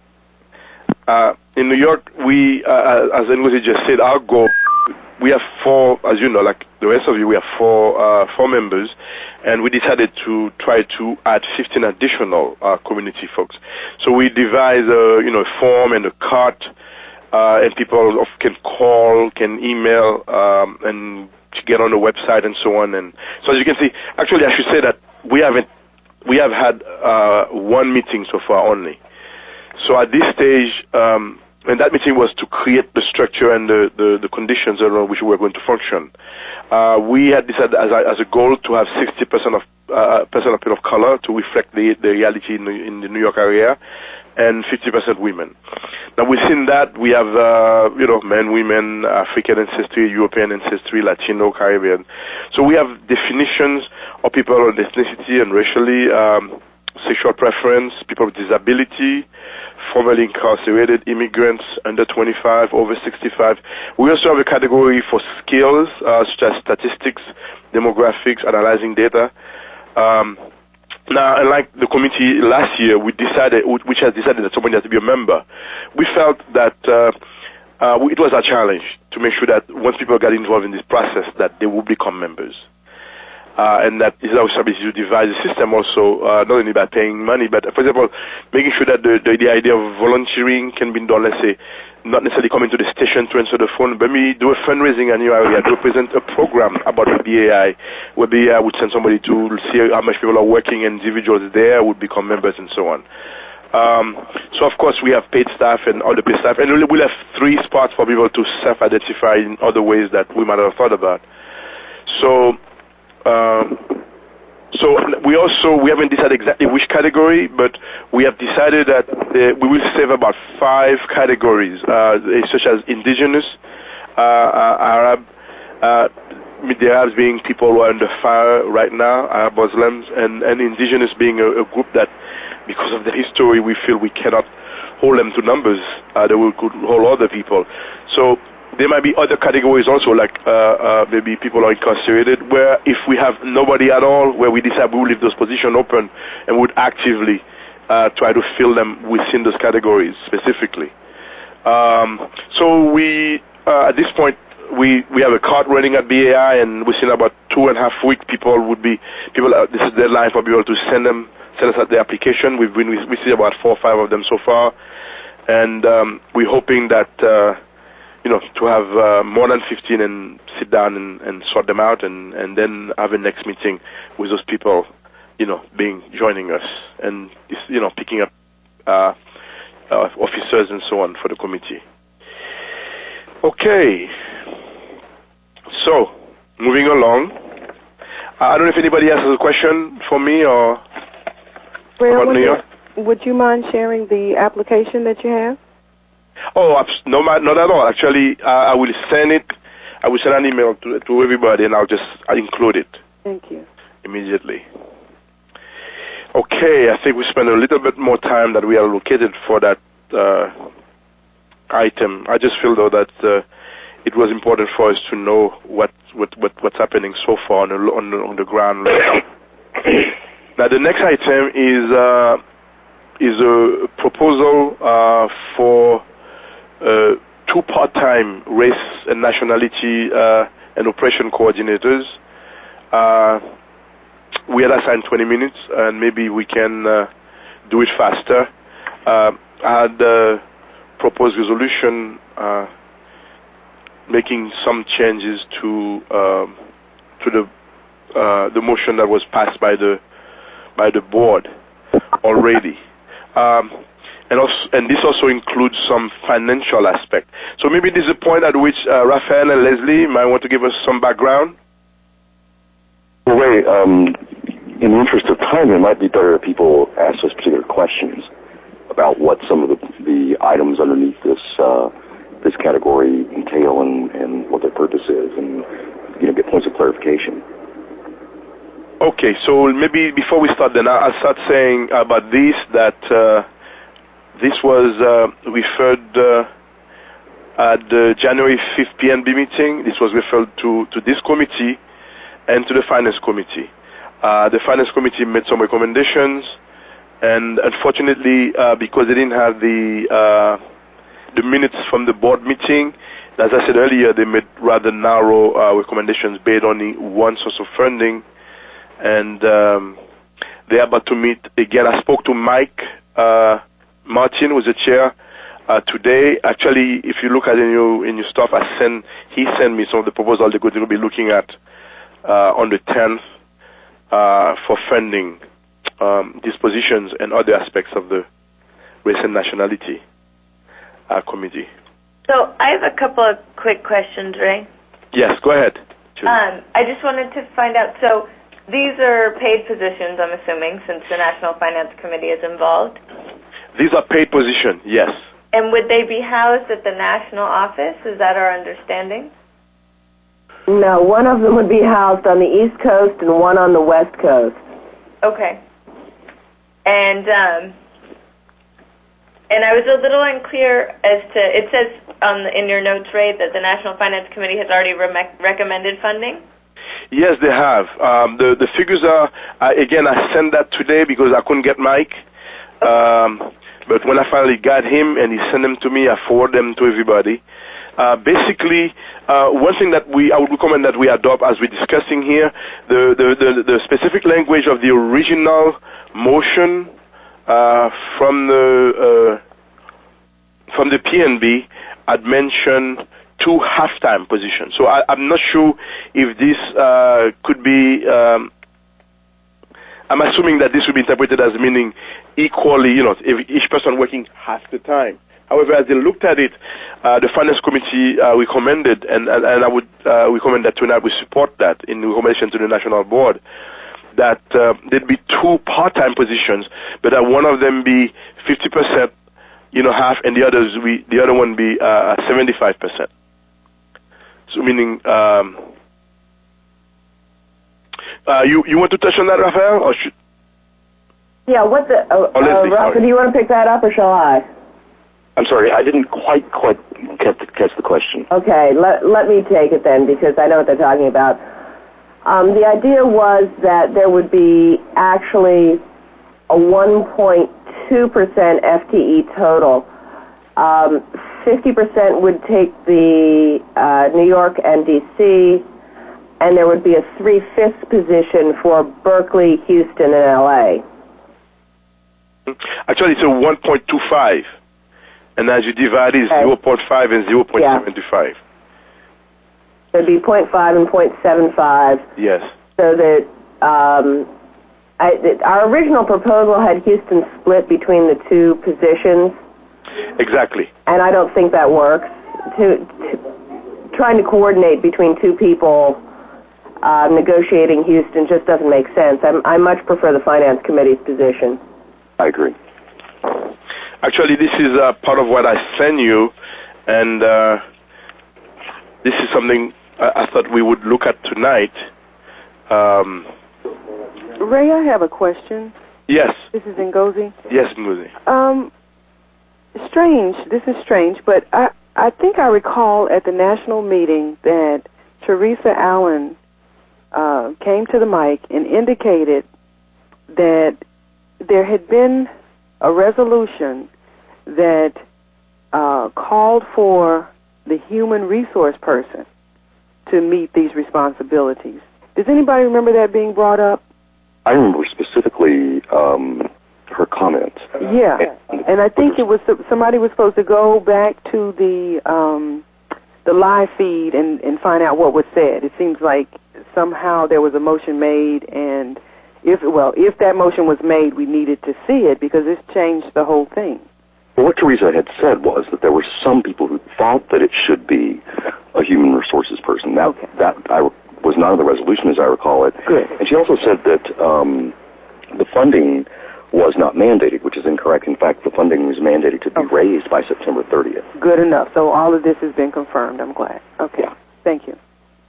A: In New York, we, as Ngozi just said, our goal, we have 4, as you know, like the rest of you, we have 4 members, and we decided to try to add 15 additional community folks. So we devised a form and a card, and people can call, can email, and get on the website and so on. And so as you can see, actually I should say that we have had 1 meeting so far only. So at this stage, and that meeting was to create the structure and the conditions around which we were going to function. We had decided as a goal to have 60% of people of color to reflect the reality in the New York area, and 50% women. Now within that we have men, women, African ancestry, European ancestry, Latino, Caribbean. So we have definitions of people on ethnicity and racially, sexual preference, people with disability, formerly incarcerated, immigrants, under 25, over 65. We also have a category for skills, such as statistics, demographics, analyzing data. Now, unlike the committee last year, which has decided that somebody has to be a member, we felt that it was a challenge to make sure that once people got involved in this process, that they would become members. And that is our ability to devise a system also, not only by paying money, but, for example, making sure that the idea of volunteering can be done, let's say, not necessarily coming to the station to answer the phone, but maybe do a fundraising in your area, to present a program about the BAI, where BAI would send somebody to see how much people are working, and individuals there would become members and so on. So, of course, we have paid staff and other paid staff, and we'll have 3 spots for people to self-identify in other ways that we might have thought about. So we haven't decided exactly which category, but we have decided that we will save about 5 categories, such as indigenous, Arab, the Arabs being people who are under fire right now, Arab Muslims, and indigenous being a group that, because of the history, we feel we cannot hold them to numbers that we could hold other people. So there might be other categories also, like maybe people are incarcerated, where if we have nobody at all, where we decide we will leave those positions open and would actively try to fill them within those categories specifically. So we, at this point, we have a card running at BAI, and within about 2.5 weeks, this is the deadline for people to send us out the application. We see about 4 or 5 of them so far, and we're hoping that to have more than 15 and sit down and sort them out, and then have a next meeting with those people, joining us, and picking up officers and so on for the committee. Okay. So, moving along. I don't know if anybody else has a question for me or about New York.
C: Would you mind sharing the application that you have?
A: Oh, not at all. Actually, I will send it. I will send an email to everybody, and I'll include it.
C: Thank you.
A: Immediately. Okay, I think we spent a little bit more time than we allocated for that item. I just feel though that it was important for us to know what's happening so far on the ground right now. Now the next item is a proposal for 2 part-time race and nationality and operation coordinators. We had assigned 20 minutes, and maybe we can do it faster. I had proposed resolution making some changes to the motion that was passed by the board already. And this also includes some financial aspect. So maybe this is a point at which Raphael and Leslie might want to give us some background.
I: Well, Ray, in the interest of time, it might be better if people ask us particular questions about what some of the items underneath this category entail and what their purpose is, and get points of clarification.
A: Okay, so maybe before we start, then I'll start saying about this that this was referred at the January 5th PNB meeting. This was referred to this committee and to the Finance Committee. The Finance Committee made some recommendations, and unfortunately, because they didn't have the minutes from the board meeting, as I said earlier, they made rather narrow recommendations based on only one source of funding, and they're about to meet again. I spoke to Mike Martin, who's the chair, today. Actually, if you look at in your stuff, he sent me some of the proposals they're going to be looking at on the 10th for funding dispositions and other aspects of the Race and Nationality Committee.
E: So I have a couple of quick questions, Ray.
A: Yes, go ahead.
E: I just wanted to find out, so these are paid positions, I'm assuming, since the National Finance Committee is involved?
A: These are paid positions, yes.
E: And would they be housed at the national office? Is that our understanding?
G: No, one of them would be housed on the East Coast and one on the West Coast.
E: Okay. And I was a little unclear as to, it says in your notes, Ray, that the National Finance Committee has already recommended funding?
A: Yes, they have. The figures are, again, I sent that today because I couldn't get Mike. But when I finally got him and he sent them to me, I forwarded them to everybody. Basically, one thing that I would recommend that we adopt as we're discussing here, the specific language of the original motion from the PNB had mentioned 2 half-time positions. So I'm not sure if this could be. I'm assuming that this would be interpreted as meaning equally, if each person working half the time. However, as they looked at it, the Finance Committee recommended, and I would recommend that tonight we support that in recommendation to the National Board, that there'd be 2 part-time positions, but that one of them be 50%, half, and the other one be 75%. So meaning You want to touch on that, Raphael, or should?
G: Yeah, Rafa, do you want to pick that up, or shall I?
I: I'm sorry, I didn't quite catch the question.
G: Okay, let me take it then, because I know what they're talking about. The idea was that there would be actually a 1.2% FTE total. 50% would take the New York and D.C., and there would be a 3/5 position for Berkeley, Houston, and L.A.
A: Actually, it's a 1.25, and as you divide it, it's 0.5 and 0.75.
G: So it'd be 0.5 and 0.75.
A: Yes.
G: So that our original proposal had Houston split between the two positions.
A: Exactly. And
G: I don't think that works. Trying to coordinate between two people negotiating Houston just doesn't make sense. I much prefer the Finance Committee's position.
I: I agree.
A: Actually, this is part of what I sent you, and this is something I thought we would look at tonight.
C: Ray, I have a question.
A: Yes.
C: This is Ngozi.
A: Yes, Ngozi.
C: This is strange, but I think I recall at the national meeting that Teresa Allen came to the mic and indicated that there had been a resolution that called for the human resource person to meet these responsibilities. Does anybody remember that being brought up?
I: I remember specifically her comments.
C: Yeah, and I think it was somebody was supposed to go back to the live feed and find out what was said. It seems like somehow there was a motion made, and if that motion was made, we needed to see it because this changed the whole thing.
I: Well, what Teresa had said was that there were some people who thought that it should be a human resources person. That was not in the resolution, as I recall it.
C: Good.
I: And she also said that the funding was not mandated, which is incorrect. In fact, the funding was mandated to be raised by September 30th.
C: Good enough. So all of this has been confirmed. I'm glad. Okay.
I: Yeah.
C: Thank you.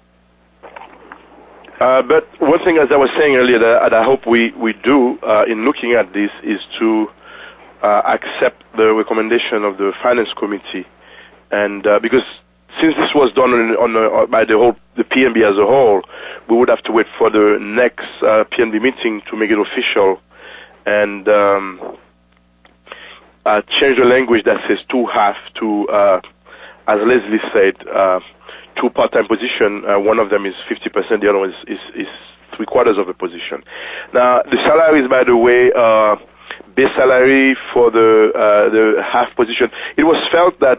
A: But one thing, as I was saying earlier, that I hope we do in looking at this is to accept the recommendation of the Finance Committee, and because since this was done by the PNB as a whole, we would have to wait for the next PNB meeting to make it official and change the language that says two half to, as Leslie said, two part-time position. One of them is 50%, the other one is 3/4 of a position. Now, the salaries, by the way, base salary for the half position, it was felt that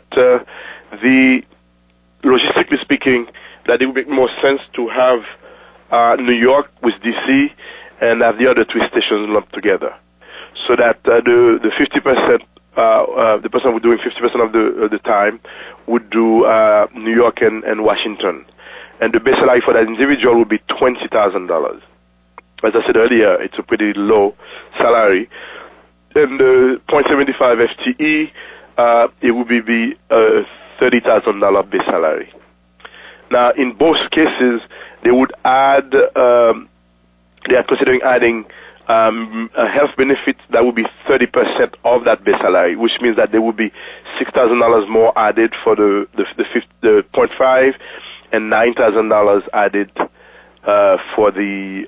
A: logistically speaking, that it would make more sense to have New York with DC and have the other three stations lumped together, so that the 50%, the person who doing 50% of the time would do New York and Washington, and the base salary for that individual would be $20,000. As I said earlier, it's a pretty low salary. And the 0.75 FTE, it would be a $30,000 base salary. Now, in both cases, they would add, they are considering adding a health benefit that would be 30% of that base salary, which means that there would be $6,000 more added for the 0.5 and $9,000 added for the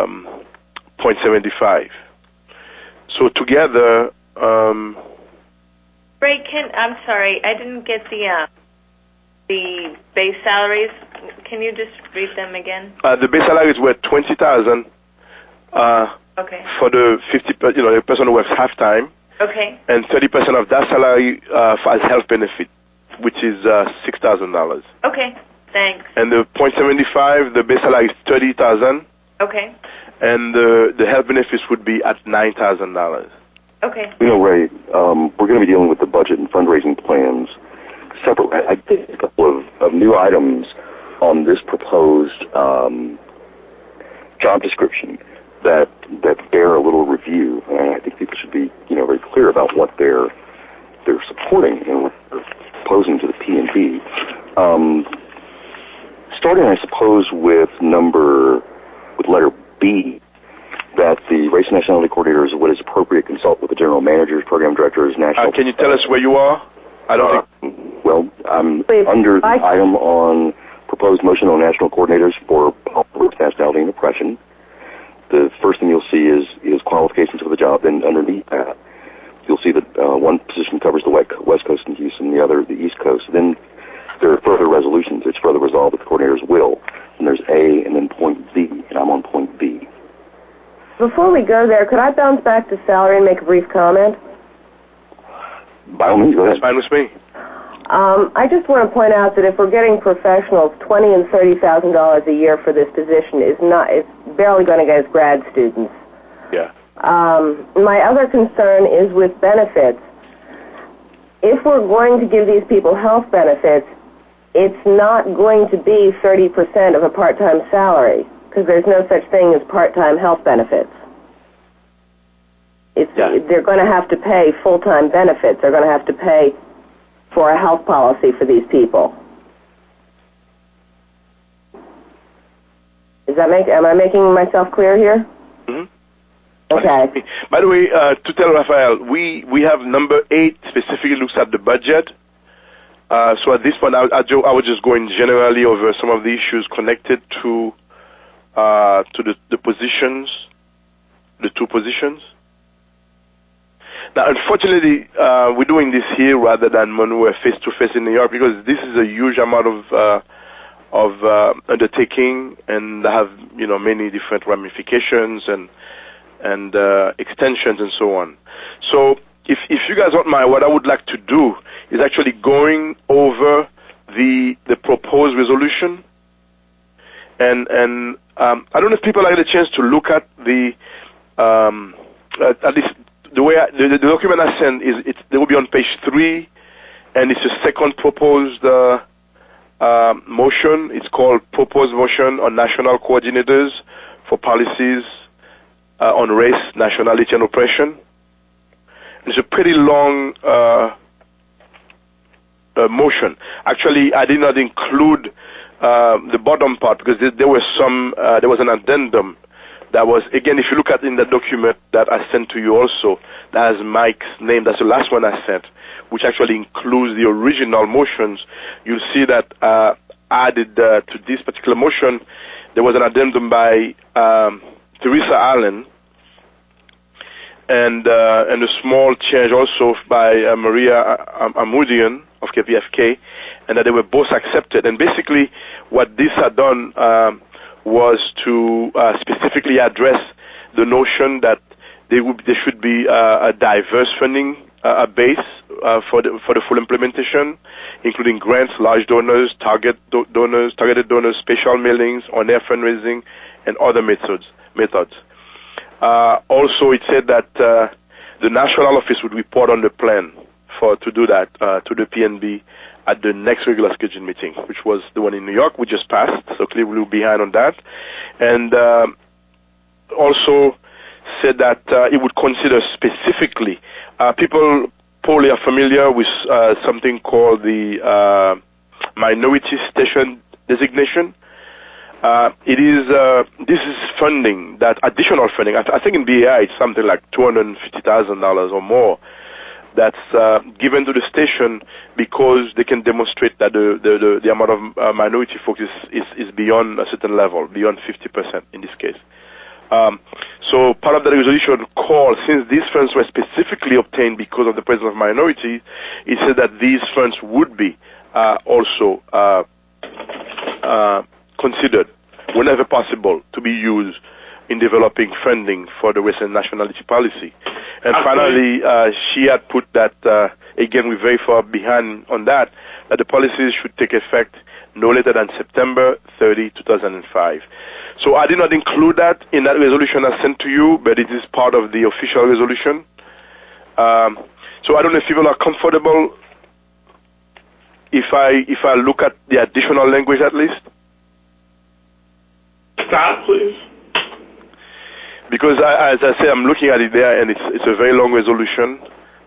A: 0.75. So together,
E: Ray, I'm sorry, I didn't get the base salaries. Can you just read them again?
A: The base salaries were $20,000.
E: Okay.
A: For the 50, the person who works half time.
E: Okay.
A: And 30% of that salary as health benefit, which is $6,000.
E: Okay. Thanks.
A: And the 0.75, the base salary is $30,000.
E: Okay.
A: And the health benefits would be at $9,000.
E: Okay.
I: Ray, we're going to be dealing with the budget and fundraising plans separately. I think a couple of new items on this proposed job description that bear a little review, and I think people should be very clear about what they're supporting and what they're proposing to the P&B. Starting, I suppose, with letter B, B, that the race and nationality coordinators, what is appropriate, consult with the general managers, program directors, national...
A: Can you tell us where you are? I don't think...
I: Well, I'm under the item on proposed motion on national coordinators for race, nationality, and oppression. The first thing you'll see is qualifications for the job. Then underneath that, you'll see that one position covers the West Coast and Houston, the other the East Coast. Then there are further resolutions. It's further resolved that the coordinators will. And there's A and then point B, and I'm on point B.
G: Before we go there, could I bounce back to salary and make a brief comment?
I: By all means, go ahead.
A: That's fine with me.
G: I just want to point out that if we're getting professionals $20,000 and $30,000 a year for this position, it's barely going to get us grad students.
A: Yeah.
G: My other concern is with benefits. If we're going to give these people health benefits, it's not going to be 30% of a part-time salary, because there's no such thing as part-time health benefits. They're going to have to pay full-time benefits. They're going to have to pay for a health policy for these people. Am I making myself clear here?
A: Mm-hmm.
G: Okay.
A: By the way, to tell Raphael, we have number 8 specifically looks at the budget. So at this point, I was just going generally over some of the issues connected to the positions, the 2 positions. Now, unfortunately, we're doing this here rather than when we're face-to-face in New York, because this is a huge amount of undertaking, and have many different ramifications and extensions and so on. So, if you guys don't mind, what I would like to do is actually going over the proposed resolution, and I don't know if people had a chance to look at the at least. The way the document I sent they will be on page 3, and it's a second proposed motion. It's called Proposed Motion on National Coordinators for Policies on Race, Nationality, and Oppression. It's a pretty long motion. Actually, I did not include the bottom part because there was an addendum. That was, again, if you look at in the document that I sent to you also, that has Mike's name. That's the last one I sent, which actually includes the original motions. You'll see that added to this particular motion, there was an addendum by Teresa Allen, and a small change also by Maria Amudian of KPFK, and that they were both accepted. And basically, what this had done was to specifically address the notion that there should be a diverse funding base for the full implementation, including grants, large donors, targeted donors, special mailings, on-air fundraising, and other methods. Also, it said that the national office would report on the plan to do that to the PNB at the next regular scheduled meeting, which was the one in New York, we just passed, so clearly we were behind on that. And also said that it would consider specifically, people probably are familiar with something called the minority station designation. This is funding, that additional funding. I think in BAI it's something like $250,000 or more, that's given to the station because they can demonstrate that the amount of minority folks is beyond a certain level, beyond 50% in this case. So part of the resolution call, since these funds were specifically obtained because of the presence of minorities, it said that these funds would be also considered, whenever possible, to be used in developing funding for the race and nationality policy. And finally, she had put that, again, we're very far behind on that the policies should take effect no later than September 30, 2005. So I did not include that in that resolution I sent to you, but it is part of the official resolution. So I don't know if people are comfortable if I look at the additional language at least.
D: Stop, please.
A: Because as I say, I'm looking at it there, and it's a very long resolution.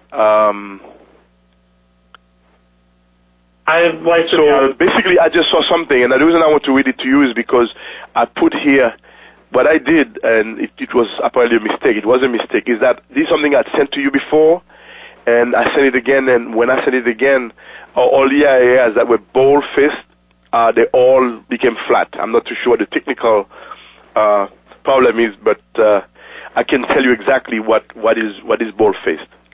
D: I'd like to.
A: So basically, I just saw something, and the reason I want to read it to you is because I put here what I did, and it was apparently a mistake, it was a mistake, is that this is something I'd sent to you before, and I sent it again, and when I sent it again, all the areas that were bold-faced, they all became flat. I'm not too sure what the technical problem is, but I can tell you exactly what is bold-faced.